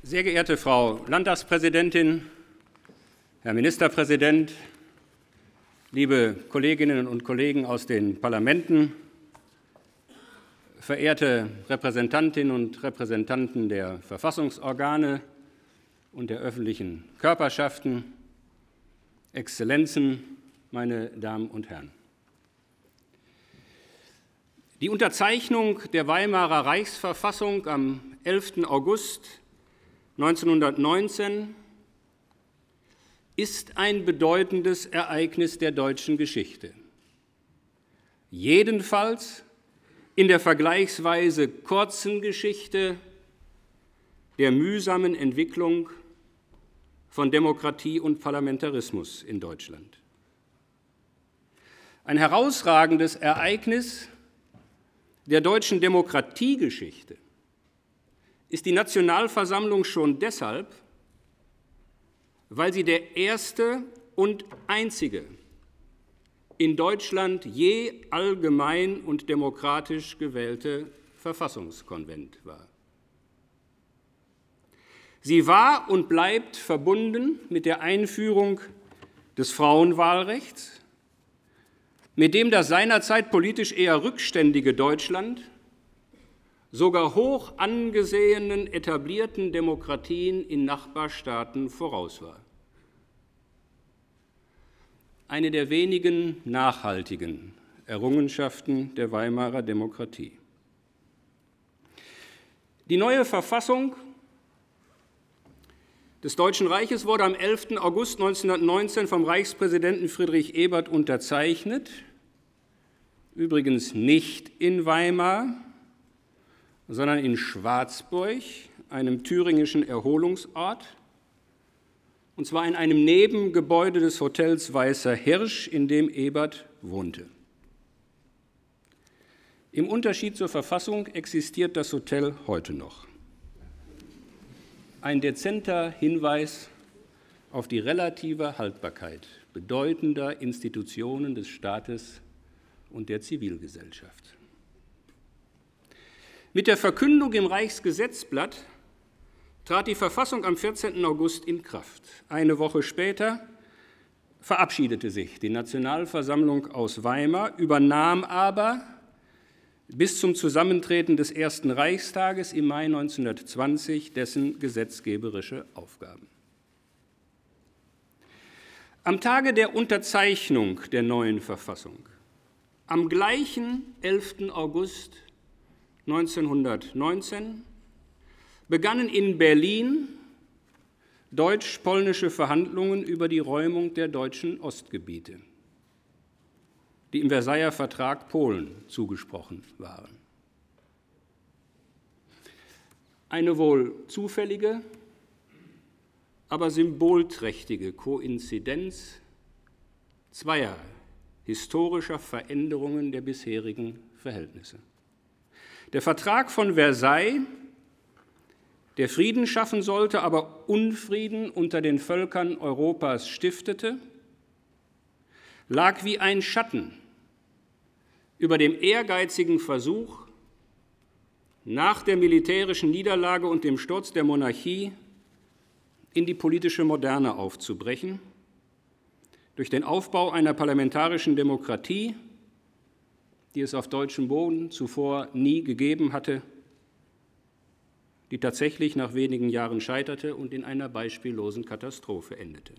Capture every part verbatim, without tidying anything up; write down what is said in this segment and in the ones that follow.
Sehr geehrte Frau Landtagspräsidentin, Herr Ministerpräsident, liebe Kolleginnen und Kollegen aus den Parlamenten, verehrte Repräsentantinnen und Repräsentanten der Verfassungsorgane und der öffentlichen Körperschaften, Exzellenzen, meine Damen und Herren. Die Unterzeichnung der Weimarer Reichsverfassung am elften August neunzehnhundertneunzehn ist ein bedeutendes Ereignis der deutschen Geschichte. Jedenfalls in der vergleichsweise kurzen Geschichte der mühsamen Entwicklung von Demokratie und Parlamentarismus in Deutschland. Ein herausragendes Ereignis der deutschen Demokratiegeschichte ist die Nationalversammlung schon deshalb, weil sie der erste und einzige in Deutschland je allgemein und demokratisch gewählte Verfassungskonvent war. Sie war und bleibt verbunden mit der Einführung des Frauenwahlrechts, mit dem das seinerzeit politisch eher rückständige Deutschland sogar hoch angesehenen etablierten Demokratien in Nachbarstaaten voraus war. Eine der wenigen nachhaltigen Errungenschaften der Weimarer Demokratie. Die neue Verfassung des Deutschen Reiches wurde am elften August neunzehnhundertneunzehn vom Reichspräsidenten Friedrich Ebert unterzeichnet, übrigens nicht in Weimar, sondern in Schwarzburg, einem thüringischen Erholungsort, und zwar in einem Nebengebäude des Hotels Weißer Hirsch, in dem Ebert wohnte. Im Unterschied zur Verfassung existiert das Hotel heute noch. Ein dezenter Hinweis auf die relative Haltbarkeit bedeutender Institutionen des Staates und der Zivilgesellschaft. Mit der Verkündung im Reichsgesetzblatt trat die Verfassung am vierzehnten August in Kraft. Eine Woche später verabschiedete sich die Nationalversammlung aus Weimar, übernahm aber bis zum Zusammentreten des Ersten Reichstages im Mai neunzehnhundertzwanzig dessen gesetzgeberische Aufgaben. Am Tage der Unterzeichnung der neuen Verfassung, am gleichen elften August neunzehnhundertneunzehn, begannen in Berlin deutsch-polnische Verhandlungen über die Räumung der deutschen Ostgebiete, die im Versailler Vertrag Polen zugesprochen waren. Eine wohl zufällige, aber symbolträchtige Koinzidenz zweier historischer Veränderungen der bisherigen Verhältnisse. Der Vertrag von Versailles, der Frieden schaffen sollte, aber Unfrieden unter den Völkern Europas stiftete, lag wie ein Schatten über dem ehrgeizigen Versuch, nach der militärischen Niederlage und dem Sturz der Monarchie in die politische Moderne aufzubrechen, durch den Aufbau einer parlamentarischen Demokratie, die es auf deutschem Boden zuvor nie gegeben hatte, die tatsächlich nach wenigen Jahren scheiterte und in einer beispiellosen Katastrophe endete.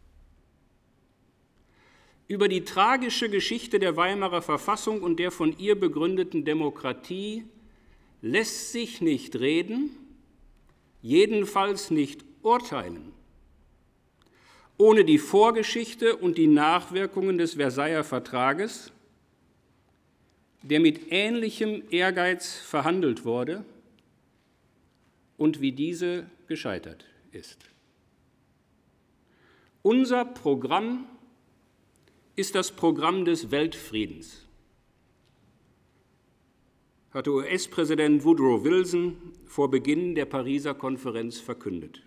Über die tragische Geschichte der Weimarer Verfassung und der von ihr begründeten Demokratie lässt sich nicht reden, jedenfalls nicht urteilen, ohne die Vorgeschichte und die Nachwirkungen des Versailler Vertrages, der mit ähnlichem Ehrgeiz verhandelt wurde und wie diese gescheitert ist. Unser Programm ist das Programm des Weltfriedens, hatte U S-Präsident Woodrow Wilson vor Beginn der Pariser Konferenz verkündet.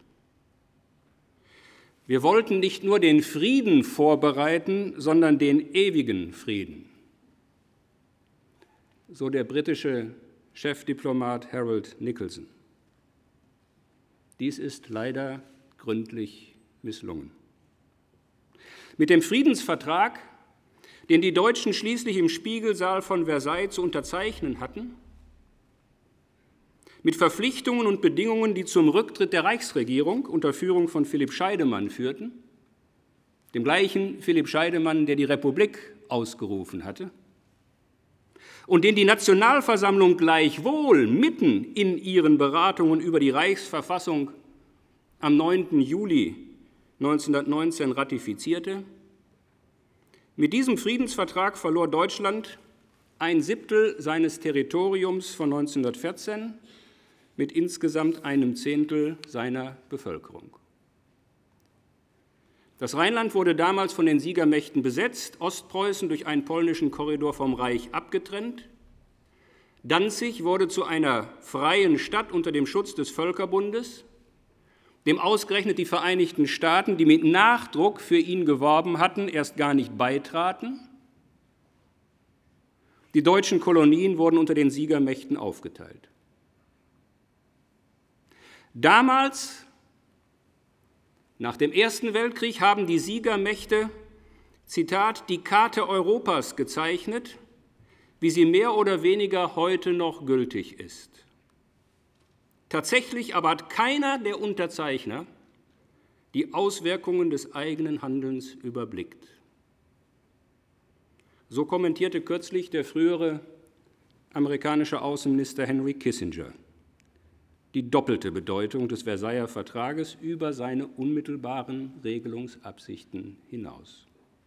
Wir wollten nicht nur den Frieden vorbereiten, sondern den ewigen Frieden, so der britische Chefdiplomat Harold Nicolson. Dies ist leider gründlich misslungen. Mit dem Friedensvertrag, den die Deutschen schließlich im Spiegelsaal von Versailles zu unterzeichnen hatten, mit Verpflichtungen und Bedingungen, die zum Rücktritt der Reichsregierung unter Führung von Philipp Scheidemann führten, dem gleichen Philipp Scheidemann, der die Republik ausgerufen hatte, und den die Nationalversammlung gleichwohl mitten in ihren Beratungen über die Reichsverfassung am neunten Juli neunzehnhundertneunzehn ratifizierte. Mit diesem Friedensvertrag verlor Deutschland ein Siebtel seines Territoriums von neunzehnhundertvierzehn mit insgesamt einem Zehntel seiner Bevölkerung. Das Rheinland wurde damals von den Siegermächten besetzt, Ostpreußen durch einen polnischen Korridor vom Reich abgetrennt. Danzig wurde zu einer freien Stadt unter dem Schutz des Völkerbundes, dem ausgerechnet die Vereinigten Staaten, die mit Nachdruck für ihn geworben hatten, erst gar nicht beitraten. Die deutschen Kolonien wurden unter den Siegermächten aufgeteilt. Damals, nach dem Ersten Weltkrieg, haben die Siegermächte, Zitat, die Karte Europas gezeichnet, wie sie mehr oder weniger heute noch gültig ist. Tatsächlich aber hat keiner der Unterzeichner die Auswirkungen des eigenen Handelns überblickt. So kommentierte kürzlich der frühere amerikanische Außenminister Henry Kissinger die doppelte Bedeutung des Versailler Vertrages über seine unmittelbaren Regelungsabsichten hinaus.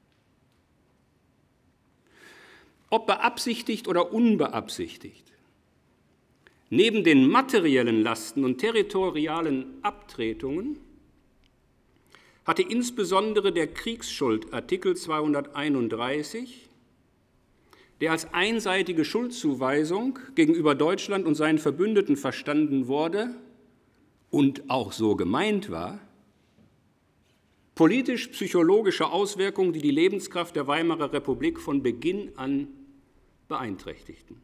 Ob beabsichtigt oder unbeabsichtigt, neben den materiellen Lasten und territorialen Abtretungen hatte insbesondere der Kriegsschuld Artikel zweihunderteinunddreißig, der als einseitige Schuldzuweisung gegenüber Deutschland und seinen Verbündeten verstanden wurde und auch so gemeint war, politisch-psychologische Auswirkungen, die die Lebenskraft der Weimarer Republik von Beginn an beeinträchtigten.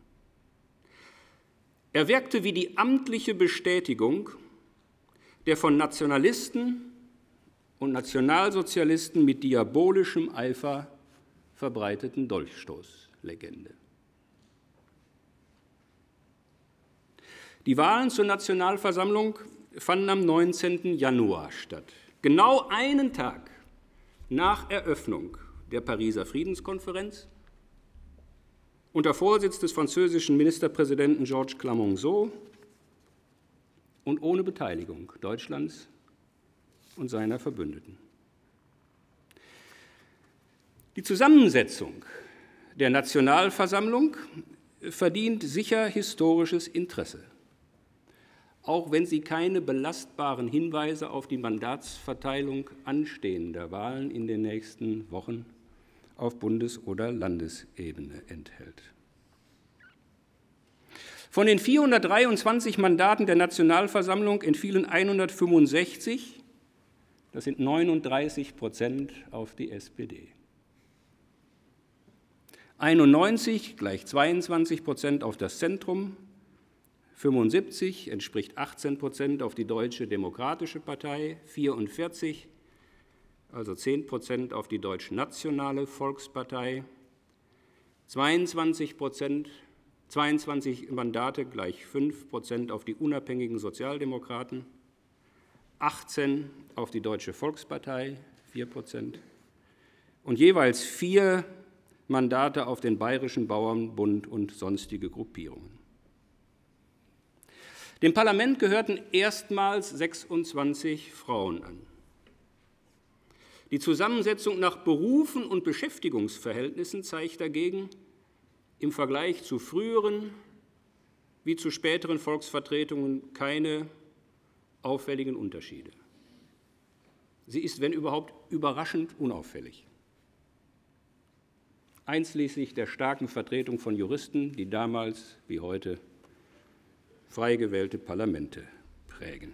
Er wirkte wie die amtliche Bestätigung der von Nationalisten und Nationalsozialisten mit diabolischem Eifer verbreiteten Dolchstoßlegende. Die Wahlen zur Nationalversammlung fanden am neunzehnten Januar statt, genau einen Tag nach Eröffnung der Pariser Friedenskonferenz unter Vorsitz des französischen Ministerpräsidenten Georges Clemenceau und ohne Beteiligung Deutschlands und seiner Verbündeten. Die Zusammensetzung der Nationalversammlung verdient sicher historisches Interesse, auch wenn sie keine belastbaren Hinweise auf die Mandatsverteilung anstehender Wahlen in den nächsten Wochen auf Bundes- oder Landesebene enthält. Von den vierhundertdreiundzwanzig Mandaten der Nationalversammlung entfielen hundertfünfundsechzig, das sind neununddreißig Prozent, auf die S P D. einundneunzig gleich zweiundzwanzig Prozent auf das Zentrum, fünfundsiebzig entspricht achtzehn Prozent auf die Deutsche Demokratische Partei, vierundvierzig, also zehn Prozent auf die Deutsch-Nationale Volkspartei, zweiundzwanzig Prozent, zweiundzwanzig Mandate gleich fünf Prozent auf die unabhängigen Sozialdemokraten, achtzehn auf die Deutsche Volkspartei, vier Prozent, und jeweils vier Mandate auf den Bayerischen Bauernbund und sonstige Gruppierungen. Dem Parlament gehörten erstmals sechsundzwanzig Frauen an. Die Zusammensetzung nach Berufen und Beschäftigungsverhältnissen zeigt dagegen im Vergleich zu früheren wie zu späteren Volksvertretungen keine auffälligen Unterschiede. Sie ist, wenn überhaupt, überraschend unauffällig. Einschließlich der starken Vertretung von Juristen, die damals wie heute frei gewählte Parlamente prägen.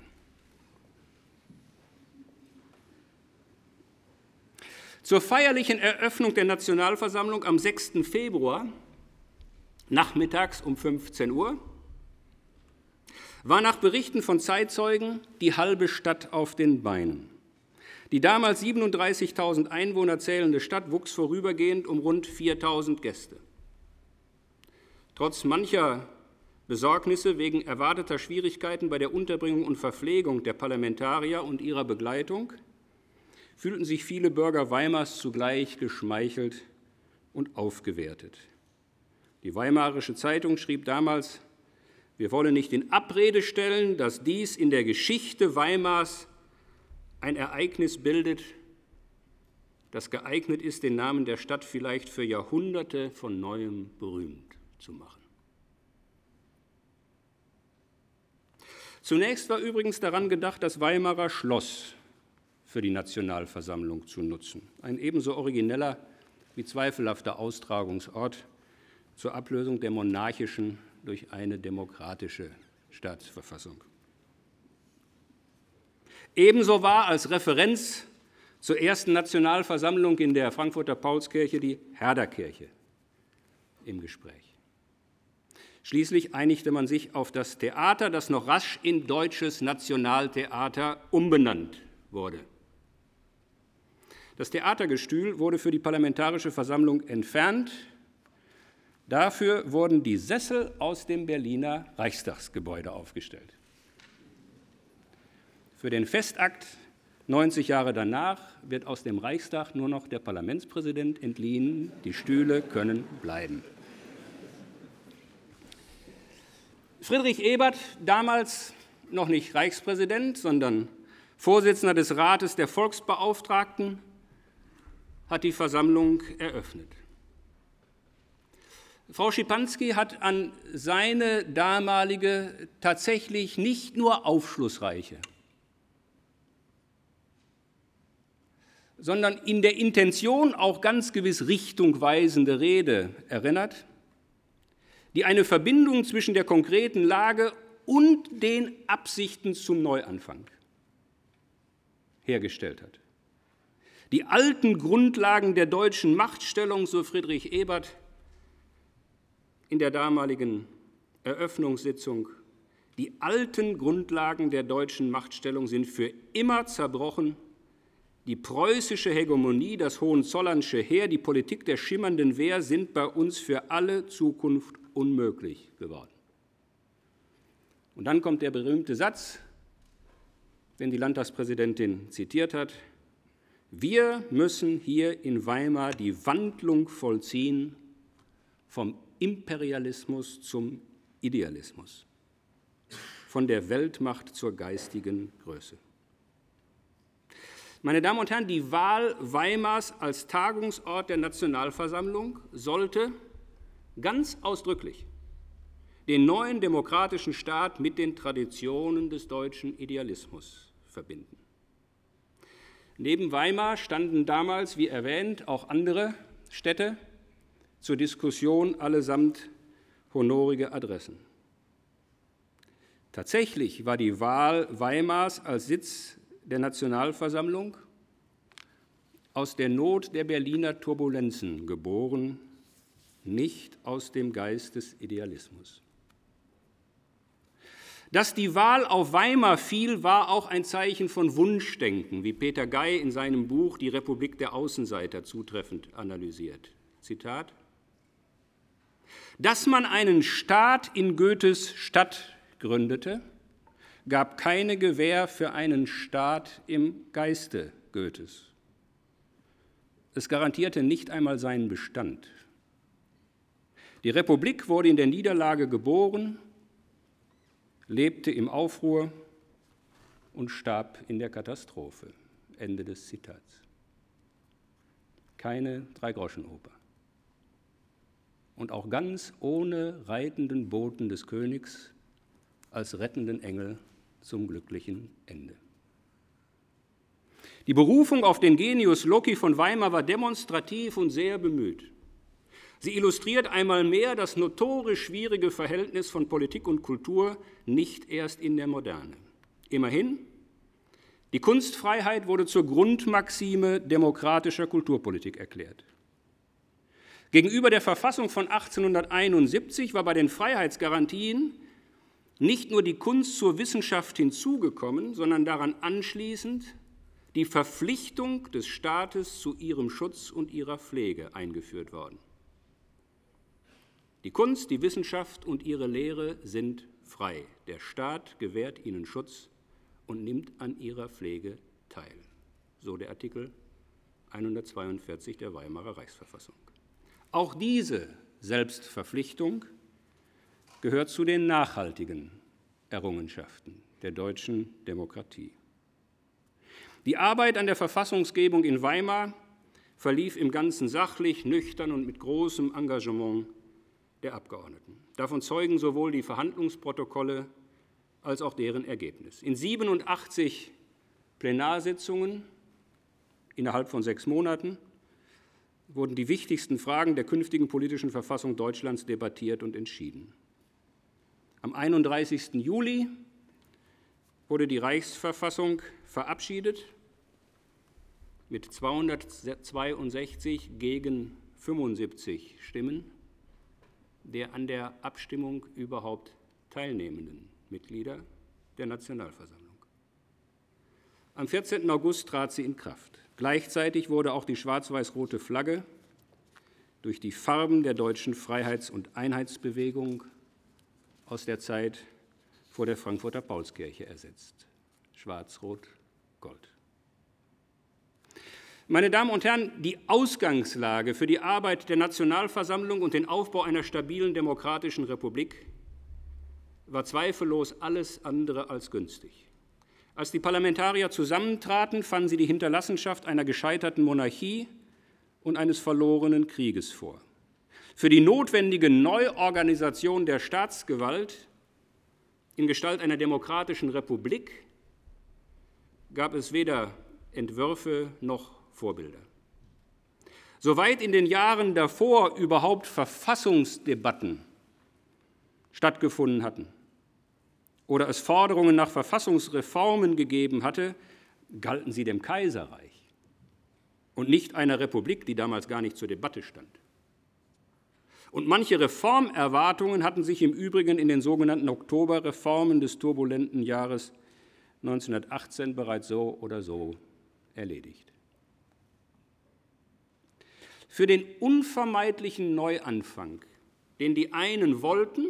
Zur feierlichen Eröffnung der Nationalversammlung am sechsten Februar, nachmittags um fünfzehn Uhr, war nach Berichten von Zeitzeugen die halbe Stadt auf den Beinen. Die damals siebenunddreißigtausend Einwohner zählende Stadt wuchs vorübergehend um rund viertausend Gäste. Trotz mancher Besorgnisse wegen erwarteter Schwierigkeiten bei der Unterbringung und Verpflegung der Parlamentarier und ihrer Begleitung fühlten sich viele Bürger Weimars zugleich geschmeichelt und aufgewertet. Die Weimarische Zeitung schrieb damals: Wir wollen nicht in Abrede stellen, dass dies in der Geschichte Weimars ein Ereignis bildet, das geeignet ist, den Namen der Stadt vielleicht für Jahrhunderte von Neuem berühmt zu machen. Zunächst war übrigens daran gedacht, das Weimarer Schloss für die Nationalversammlung zu nutzen. Ein ebenso origineller wie zweifelhafter Austragungsort zur Ablösung der monarchischen durch eine demokratische Staatsverfassung. Ebenso war als Referenz zur ersten Nationalversammlung in der Frankfurter Paulskirche die Herderkirche im Gespräch. Schließlich einigte man sich auf das Theater, das noch rasch in Deutsches Nationaltheater umbenannt wurde. Das Theatergestühl wurde für die Parlamentarische Versammlung entfernt. Dafür wurden die Sessel aus dem Berliner Reichstagsgebäude aufgestellt. Für den Festakt neunzig Jahre danach wird aus dem Reichstag nur noch der Parlamentspräsident entliehen. Die Stühle können bleiben. Friedrich Ebert, damals noch nicht Reichspräsident, sondern Vorsitzender des Rates der Volksbeauftragten, hat die Versammlung eröffnet. Frau Schipanski hat an seine damalige, tatsächlich nicht nur aufschlussreiche, sondern in der Intention auch ganz gewiss richtungweisende Rede erinnert, die eine Verbindung zwischen der konkreten Lage und den Absichten zum Neuanfang hergestellt hat. Die alten Grundlagen der deutschen Machtstellung, so Friedrich Ebert in der damaligen Eröffnungssitzung, die alten Grundlagen der deutschen Machtstellung sind für immer zerbrochen. Die preußische Hegemonie, das Hohenzollernsche Heer, die Politik der schimmernden Wehr sind bei uns für alle Zukunft unmöglich geworden. Und dann kommt der berühmte Satz, den die Landtagspräsidentin zitiert hat: Wir müssen hier in Weimar die Wandlung vollziehen vom Imperialismus zum Idealismus, von der Weltmacht zur geistigen Größe. Meine Damen und Herren, die Wahl Weimars als Tagungsort der Nationalversammlung sollte ganz ausdrücklich den neuen demokratischen Staat mit den Traditionen des deutschen Idealismus verbinden. Neben Weimar standen damals, wie erwähnt, auch andere Städte zur Diskussion, allesamt honorige Adressen. Tatsächlich war die Wahl Weimars als Sitz der Nationalversammlung aus der Not der Berliner Turbulenzen geboren, nicht aus dem Geist des Idealismus. Dass die Wahl auf Weimar fiel, war auch ein Zeichen von Wunschdenken, wie Peter Gey in seinem Buch Die Republik der Außenseiter zutreffend analysiert. Zitat: Dass man einen Staat in Goethes Stadt gründete, gab keine Gewähr für einen Staat im Geiste Goethes. Es garantierte nicht einmal seinen Bestand. Die Republik wurde in der Niederlage geboren, lebte im Aufruhr und starb in der Katastrophe. Ende des Zitats. Keine Dreigroschenoper. Und auch ganz ohne reitenden Boten des Königs als rettenden Engel zum glücklichen Ende. Die Berufung auf den Genius loci von Weimar war demonstrativ und sehr bemüht. Sie illustriert einmal mehr das notorisch schwierige Verhältnis von Politik und Kultur, nicht erst in der Moderne. Immerhin, die Kunstfreiheit wurde zur Grundmaxime demokratischer Kulturpolitik erklärt. Gegenüber der Verfassung von achtzehnhunderteinundsiebzig war bei den Freiheitsgarantien nicht nur die Kunst zur Wissenschaft hinzugekommen, sondern daran anschließend die Verpflichtung des Staates zu ihrem Schutz und ihrer Pflege eingeführt worden. Die Kunst, die Wissenschaft und ihre Lehre sind frei. Der Staat gewährt ihnen Schutz und nimmt an ihrer Pflege teil. So der Artikel hundertzweiundvierzig der Weimarer Reichsverfassung. Auch diese Selbstverpflichtung gehört zu den nachhaltigen Errungenschaften der deutschen Demokratie. Die Arbeit an der Verfassungsgebung in Weimar verlief im Ganzen sachlich, nüchtern und mit großem Engagement der Abgeordneten. Davon zeugen sowohl die Verhandlungsprotokolle als auch deren Ergebnis. In siebenundachtzig Plenarsitzungen innerhalb von sechs Monaten wurden die wichtigsten Fragen der künftigen politischen Verfassung Deutschlands debattiert und entschieden. Am einunddreißigsten Juli wurde die Reichsverfassung verabschiedet mit zweihundertzweiundsechzig gegen fünfundsiebzig Stimmen der an der Abstimmung überhaupt teilnehmenden Mitglieder der Nationalversammlung. Am vierzehnten August trat sie in Kraft. Gleichzeitig wurde auch die schwarz-weiß-rote Flagge durch die Farben der deutschen Freiheits- und Einheitsbewegung aus der Zeit vor der Frankfurter Paulskirche ersetzt. Schwarz-Rot-Gold. Meine Damen und Herren, die Ausgangslage für die Arbeit der Nationalversammlung und den Aufbau einer stabilen demokratischen Republik war zweifellos alles andere als günstig. Als die Parlamentarier zusammentraten, fanden sie die Hinterlassenschaft einer gescheiterten Monarchie und eines verlorenen Krieges vor. Für die notwendige Neuorganisation der Staatsgewalt in Gestalt einer demokratischen Republik gab es weder Entwürfe noch Vorbilder. Soweit in den Jahren davor überhaupt Verfassungsdebatten stattgefunden hatten oder es Forderungen nach Verfassungsreformen gegeben hatte, galten sie dem Kaiserreich und nicht einer Republik, die damals gar nicht zur Debatte stand. Und manche Reformerwartungen hatten sich im Übrigen in den sogenannten Oktoberreformen des turbulenten Jahres neunzehnhundertachtzehn bereits so oder so erledigt. Für den unvermeidlichen Neuanfang, den die einen wollten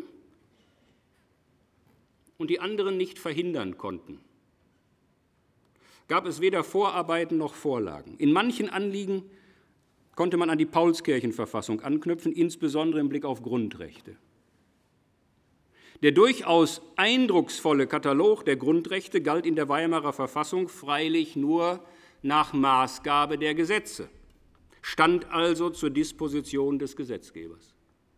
und die anderen nicht verhindern konnten, gab es weder Vorarbeiten noch Vorlagen. In manchen Anliegen konnte man an die Paulskirchenverfassung anknüpfen, insbesondere im Blick auf Grundrechte. Der durchaus eindrucksvolle Katalog der Grundrechte galt in der Weimarer Verfassung freilich nur nach Maßgabe der Gesetze, stand also zur Disposition des Gesetzgebers.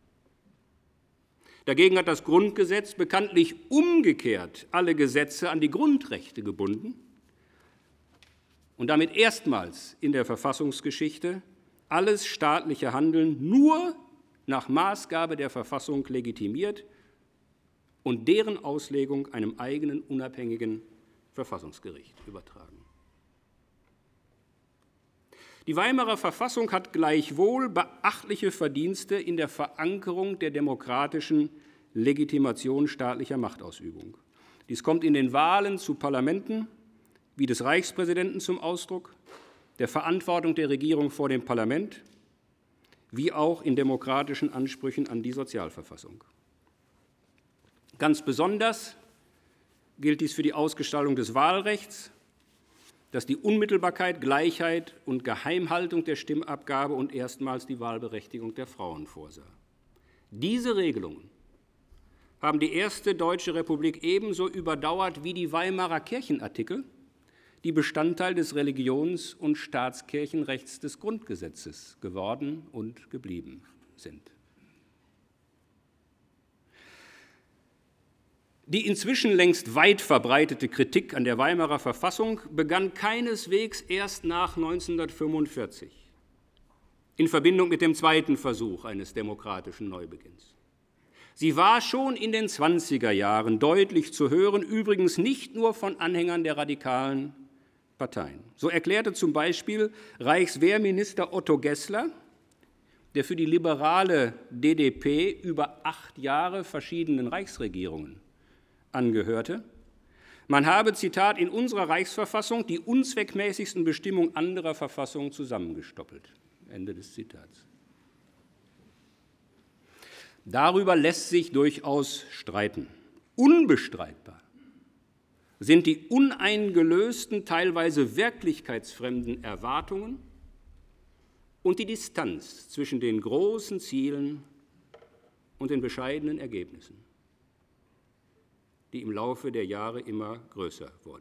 Dagegen hat das Grundgesetz bekanntlich umgekehrt alle Gesetze an die Grundrechte gebunden und damit erstmals in der Verfassungsgeschichte alles staatliche Handeln nur nach Maßgabe der Verfassung legitimiert und deren Auslegung einem eigenen unabhängigen Verfassungsgericht übertragen. Die Weimarer Verfassung hat gleichwohl beachtliche Verdienste in der Verankerung der demokratischen Legitimation staatlicher Machtausübung. Dies kommt in den Wahlen zu Parlamenten wie des Reichspräsidenten zum Ausdruck, der Verantwortung der Regierung vor dem Parlament, wie auch in demokratischen Ansprüchen an die Sozialverfassung. Ganz besonders gilt dies für die Ausgestaltung des Wahlrechts, das die Unmittelbarkeit, Gleichheit und Geheimhaltung der Stimmabgabe und erstmals die Wahlberechtigung der Frauen vorsah. Diese Regelungen haben die erste deutsche Republik ebenso überdauert wie die Weimarer Kirchenartikel, die Bestandteil des Religions- und Staatskirchenrechts des Grundgesetzes geworden und geblieben sind. Die inzwischen längst weit verbreitete Kritik an der Weimarer Verfassung begann keineswegs erst nach neunzehnhundertfünfundvierzig in Verbindung mit dem zweiten Versuch eines demokratischen Neubeginns. Sie war schon in den zwanziger Jahren deutlich zu hören, übrigens nicht nur von Anhängern der radikalen Parteien. So erklärte zum Beispiel Reichswehrminister Otto Gessler, der für die liberale D D P über acht Jahre verschiedenen Reichsregierungen angehörte, man habe, Zitat, in unserer Reichsverfassung die unzweckmäßigsten Bestimmungen anderer Verfassungen zusammengestoppelt. Ende des Zitats. Darüber lässt sich durchaus streiten. Unbestreitbar sind die uneingelösten, teilweise wirklichkeitsfremden Erwartungen und die Distanz zwischen den großen Zielen und den bescheidenen Ergebnissen, die im Laufe der Jahre immer größer wurde.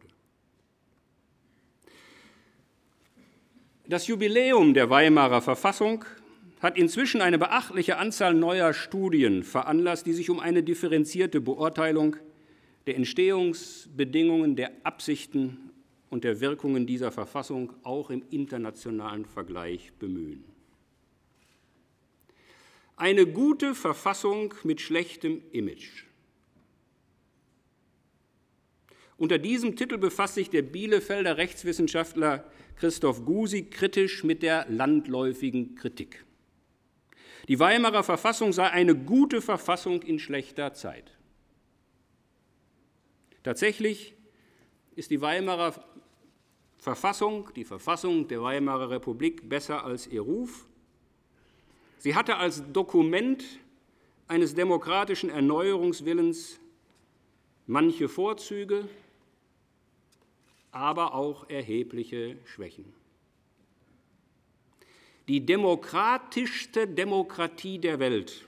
Das Jubiläum der Weimarer Verfassung hat inzwischen eine beachtliche Anzahl neuer Studien veranlasst, die sich um eine differenzierte Beurteilung der Entstehungsbedingungen, der Absichten und der Wirkungen dieser Verfassung auch im internationalen Vergleich bemühen. Eine gute Verfassung mit schlechtem Image. Unter diesem Titel befasst sich der Bielefelder Rechtswissenschaftler Christoph Gusi kritisch mit der landläufigen Kritik. Die Weimarer Verfassung sei eine gute Verfassung in schlechter Zeit. Tatsächlich ist die Weimarer Verfassung, die Verfassung der Weimarer Republik, besser als ihr Ruf. Sie hatte als Dokument eines demokratischen Erneuerungswillens manche Vorzüge, aber auch erhebliche Schwächen. Die demokratischste Demokratie der Welt,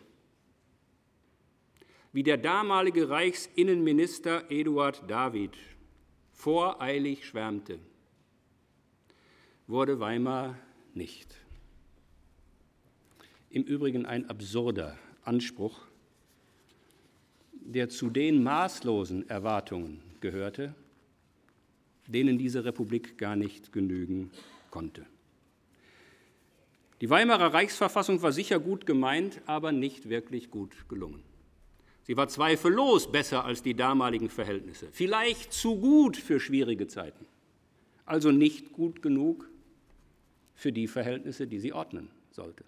wie der damalige Reichsinnenminister Eduard David voreilig schwärmte, wurde Weimar nicht. Im Übrigen ein absurder Anspruch, der zu den maßlosen Erwartungen gehörte, denen diese Republik gar nicht genügen konnte. Die Weimarer Reichsverfassung war sicher gut gemeint, aber nicht wirklich gut gelungen. Sie war zweifellos besser als die damaligen Verhältnisse, vielleicht zu gut für schwierige Zeiten, also nicht gut genug für die Verhältnisse, die sie ordnen sollte.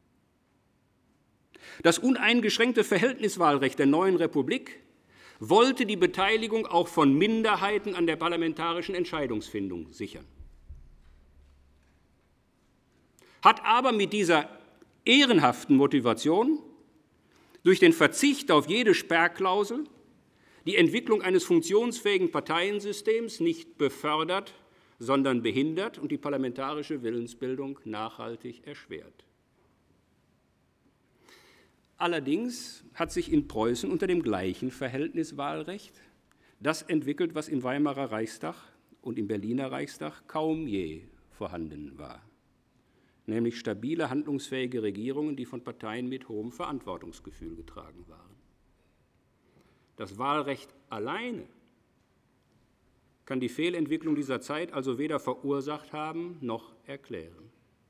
Das uneingeschränkte Verhältniswahlrecht der neuen Republik wollte die Beteiligung auch von Minderheiten an der parlamentarischen Entscheidungsfindung sichern. Hat aber mit dieser ehrenhaften Motivation durch den Verzicht auf jede Sperrklausel die Entwicklung eines funktionsfähigen Parteiensystems nicht befördert, sondern behindert und die parlamentarische Willensbildung nachhaltig erschwert. Allerdings hat sich in Preußen unter dem gleichen Verhältniswahlrecht das entwickelt, was im Weimarer Reichstag und im Berliner Reichstag kaum je vorhanden war, nämlich stabile, handlungsfähige Regierungen, die von Parteien mit hohem Verantwortungsgefühl getragen waren. Das Wahlrecht alleine kann die Fehlentwicklung dieser Zeit also weder verursacht haben noch erklären.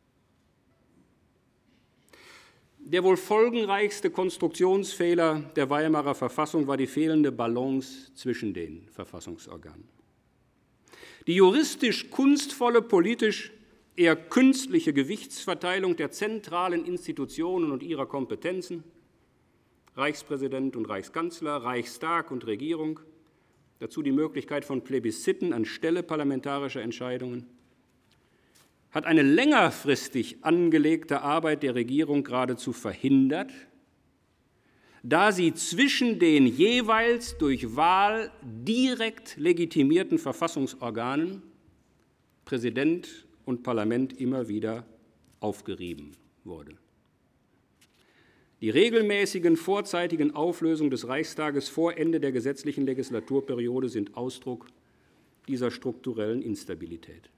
Der wohl folgenreichste Konstruktionsfehler der Weimarer Verfassung war die fehlende Balance zwischen den Verfassungsorganen. Die juristisch kunstvolle, politisch eher künstliche Gewichtsverteilung der zentralen Institutionen und ihrer Kompetenzen, Reichspräsident und Reichskanzler, Reichstag und Regierung, dazu die Möglichkeit von Plebisziten anstelle parlamentarischer Entscheidungen, hat eine längerfristig angelegte Arbeit der Regierung geradezu verhindert, da sie zwischen den jeweils durch Wahl direkt legitimierten Verfassungsorganen, Präsident und Parlament, immer wieder aufgerieben wurde. Die regelmäßigen vorzeitigen Auflösungen des Reichstages vor Ende der gesetzlichen Legislaturperiode sind Ausdruck dieser strukturellen Instabilität.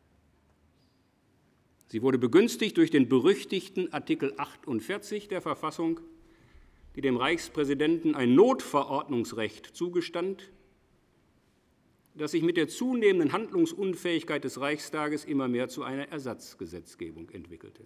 Sie wurde begünstigt durch den berüchtigten Artikel achtundvierzig der Verfassung, die dem Reichspräsidenten ein Notverordnungsrecht zugestand, das sich mit der zunehmenden Handlungsunfähigkeit des Reichstages immer mehr zu einer Ersatzgesetzgebung entwickelte.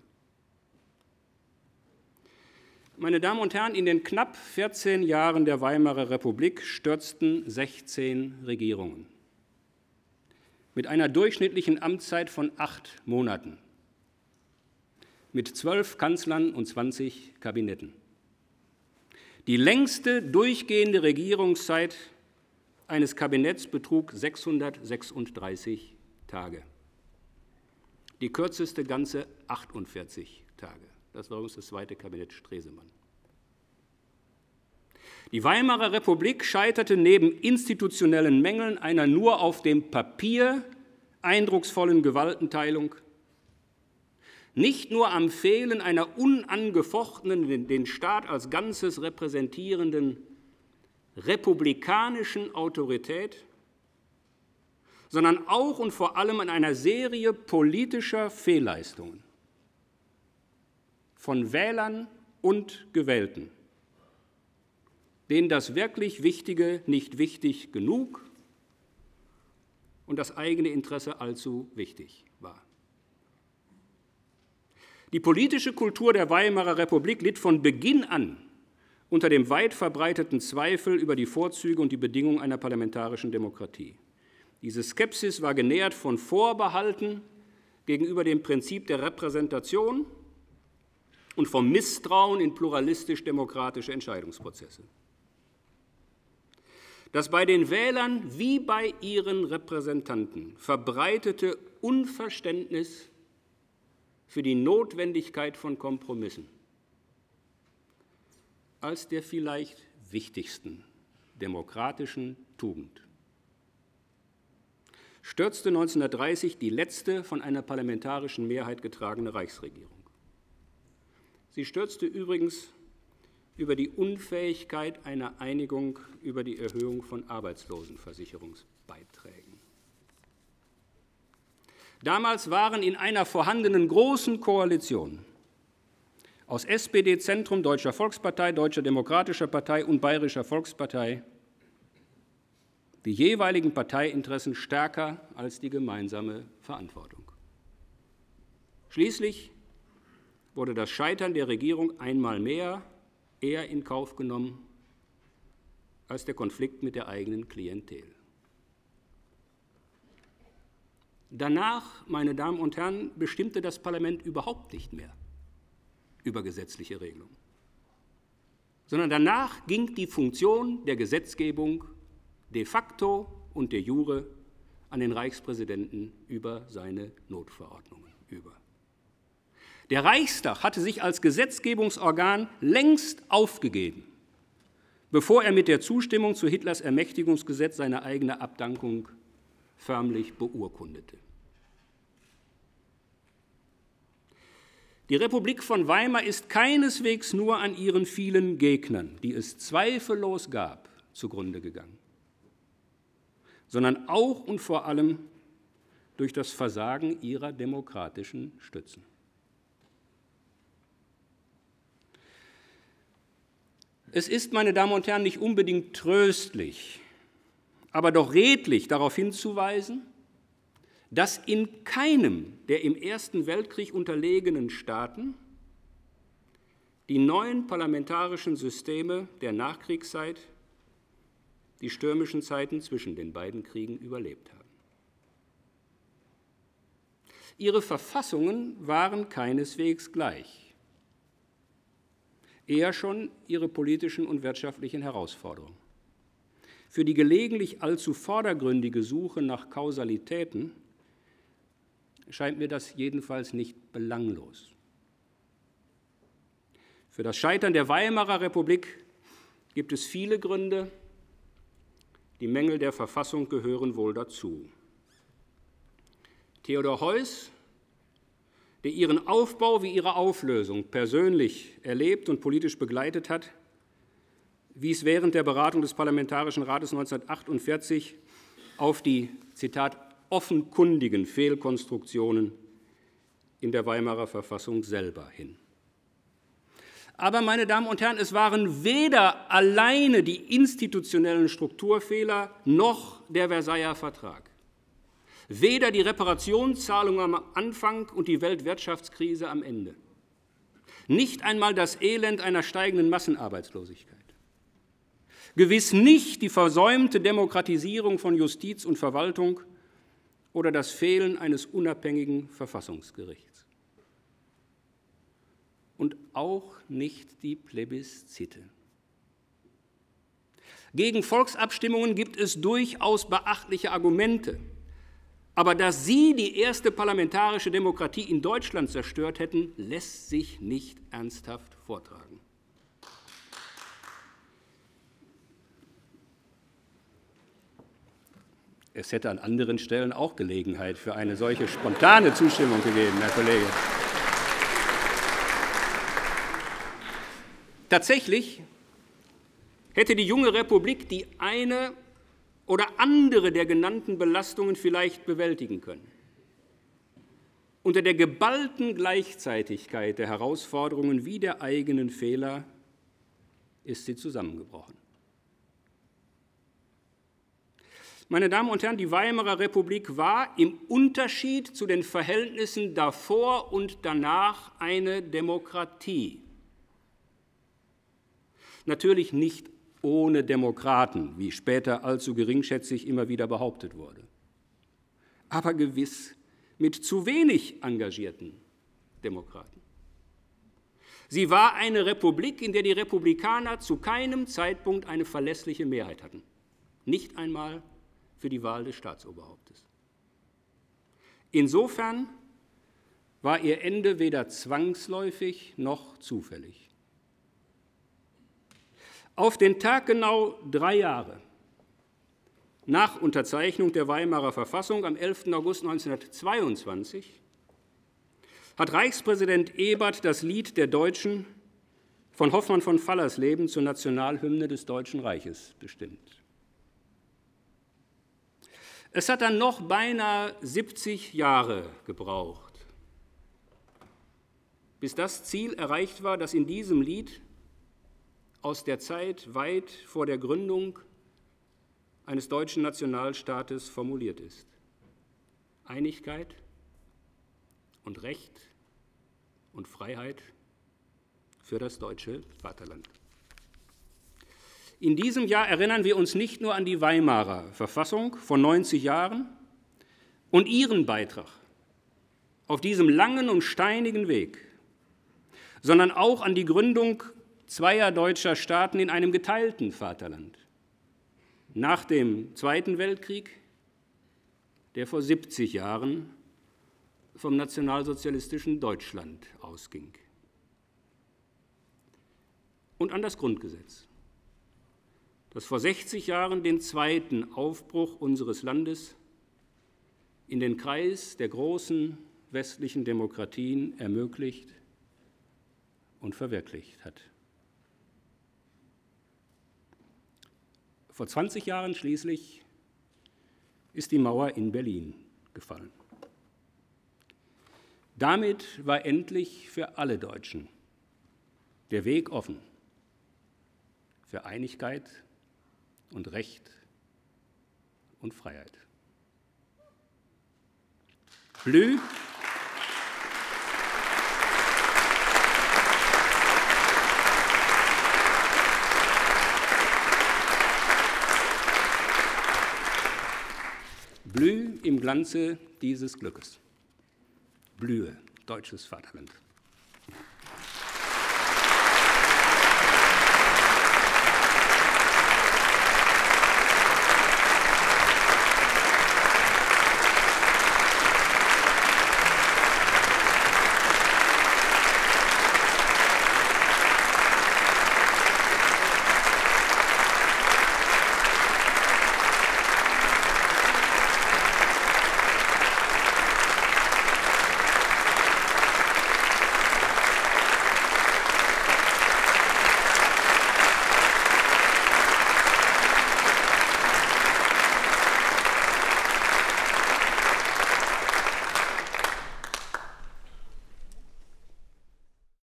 Meine Damen und Herren, in den knapp vierzehn Jahren der Weimarer Republik stürzten sechzehn Regierungen mit einer durchschnittlichen Amtszeit von acht Monaten, mit zwölf Kanzlern und zwanzig Kabinetten. Die längste durchgehende Regierungszeit eines Kabinetts betrug sechshundertsechsunddreißig Tage. Die kürzeste ganze achtundvierzig Tage. Das war übrigens das zweite Kabinett Stresemann. Die Weimarer Republik scheiterte neben institutionellen Mängeln einer nur auf dem Papier eindrucksvollen Gewaltenteilung nicht nur am Fehlen einer unangefochtenen, den Staat als Ganzes repräsentierenden republikanischen Autorität, sondern auch und vor allem an einer Serie politischer Fehlleistungen von Wählern und Gewählten, denen das wirklich Wichtige nicht wichtig genug und das eigene Interesse allzu wichtig war. Die politische Kultur der Weimarer Republik litt von Beginn an unter dem weit verbreiteten Zweifel über die Vorzüge und die Bedingungen einer parlamentarischen Demokratie. Diese Skepsis war genährt von Vorbehalten gegenüber dem Prinzip der Repräsentation und vom Misstrauen in pluralistisch-demokratische Entscheidungsprozesse. Das bei den Wählern wie bei ihren Repräsentanten verbreitete Unverständnis für die Notwendigkeit von Kompromissen als der vielleicht wichtigsten demokratischen Tugend stürzte neunzehnhundertdreißig die letzte von einer parlamentarischen Mehrheit getragene Reichsregierung. Sie stürzte übrigens über die Unfähigkeit einer Einigung über die Erhöhung von Arbeitslosenversicherungsbeiträgen. Damals waren in einer vorhandenen großen Koalition aus S P D, Zentrum, Deutscher Volkspartei, Deutscher Demokratischer Partei und Bayerischer Volkspartei die jeweiligen Parteiinteressen stärker als die gemeinsame Verantwortung. Schließlich wurde das Scheitern der Regierung einmal mehr eher in Kauf genommen als der Konflikt mit der eigenen Klientel. Danach, meine Damen und Herren, bestimmte das Parlament überhaupt nicht mehr über gesetzliche Regelungen, sondern danach ging die Funktion der Gesetzgebung de facto und de jure an den Reichspräsidenten über seine Notverordnungen über. Der Reichstag hatte sich als Gesetzgebungsorgan längst aufgegeben, bevor er mit der Zustimmung zu Hitlers Ermächtigungsgesetz seine eigene Abdankung förmlich beurkundete. Die Republik von Weimar ist keineswegs nur an ihren vielen Gegnern, die es zweifellos gab, zugrunde gegangen, sondern auch und vor allem durch das Versagen ihrer demokratischen Stützen. Es ist, meine Damen und Herren, nicht unbedingt tröstlich, aber doch redlich darauf hinzuweisen, dass in keinem der im Ersten Weltkrieg unterlegenen Staaten die neuen parlamentarischen Systeme der Nachkriegszeit die stürmischen Zeiten zwischen den beiden Kriegen überlebt haben. Ihre Verfassungen waren keineswegs gleich, eher schon ihre politischen und wirtschaftlichen Herausforderungen. Für die gelegentlich allzu vordergründige Suche nach Kausalitäten scheint mir das jedenfalls nicht belanglos. Für das Scheitern der Weimarer Republik gibt es viele Gründe. Die Mängel der Verfassung gehören wohl dazu. Theodor Heuss, der ihren Aufbau wie ihre Auflösung persönlich erlebt und politisch begleitet hat, wies während der Beratung des Parlamentarischen Rates neunzehnhundertachtundvierzig auf die, Zitat, offenkundigen Fehlkonstruktionen in der Weimarer Verfassung selber hin. Aber, meine Damen und Herren, es waren weder alleine die institutionellen Strukturfehler noch der Versailler Vertrag, weder die Reparationszahlung am Anfang und die Weltwirtschaftskrise am Ende, nicht einmal das Elend einer steigenden Massenarbeitslosigkeit, gewiss nicht die versäumte Demokratisierung von Justiz und Verwaltung oder das Fehlen eines unabhängigen Verfassungsgerichts. Und auch nicht die Plebiszite. Gegen Volksabstimmungen gibt es durchaus beachtliche Argumente. Aber dass Sie die erste parlamentarische Demokratie in Deutschland zerstört hätten, lässt sich nicht ernsthaft vortragen. Es hätte an anderen Stellen auch Gelegenheit für eine solche spontane Zustimmung gegeben, Herr Kollege. Tatsächlich hätte die junge Republik die eine oder andere der genannten Belastungen vielleicht bewältigen können. Unter der geballten Gleichzeitigkeit der Herausforderungen wie der eigenen Fehler ist sie zusammengebrochen. Meine Damen und Herren, die Weimarer Republik war im Unterschied zu den Verhältnissen davor und danach eine Demokratie. Natürlich nicht ohne Demokraten, wie später allzu geringschätzig immer wieder behauptet wurde, aber gewiss mit zu wenig engagierten Demokraten. Sie war eine Republik, in der die Republikaner zu keinem Zeitpunkt eine verlässliche Mehrheit hatten, nicht einmal für die Wahl des Staatsoberhauptes. Insofern war ihr Ende weder zwangsläufig noch zufällig. Auf den Tag genau drei Jahre nach Unterzeichnung der Weimarer Verfassung am elften August neunzehnhundertzweiundzwanzig hat Reichspräsident Ebert das Lied der Deutschen von Hoffmann von Fallersleben zur Nationalhymne des Deutschen Reiches bestimmt. Es hat dann noch beinahe siebzig Jahre gebraucht, bis das Ziel erreicht war, das in diesem Lied aus der Zeit weit vor der Gründung eines deutschen Nationalstaates formuliert ist. Einigkeit und Recht und Freiheit für das deutsche Vaterland. In diesem Jahr erinnern wir uns nicht nur an die Weimarer Verfassung vor neunzig Jahren und ihren Beitrag auf diesem langen und steinigen Weg, sondern auch an die Gründung zweier deutscher Staaten in einem geteilten Vaterland. Nach dem Zweiten Weltkrieg, der vor siebzig Jahren vom nationalsozialistischen Deutschland ausging. Und an das Grundgesetz, das vor sechzig Jahren den zweiten Aufbruch unseres Landes in den Kreis der großen westlichen Demokratien ermöglicht und verwirklicht hat. Vor zwanzig Jahren schließlich ist die Mauer in Berlin gefallen. Damit war endlich für alle Deutschen der Weg offen für Einigkeit und Recht und Freiheit. Blü Blüh im Glanze dieses Glückes. Blühe, deutsches Vaterland.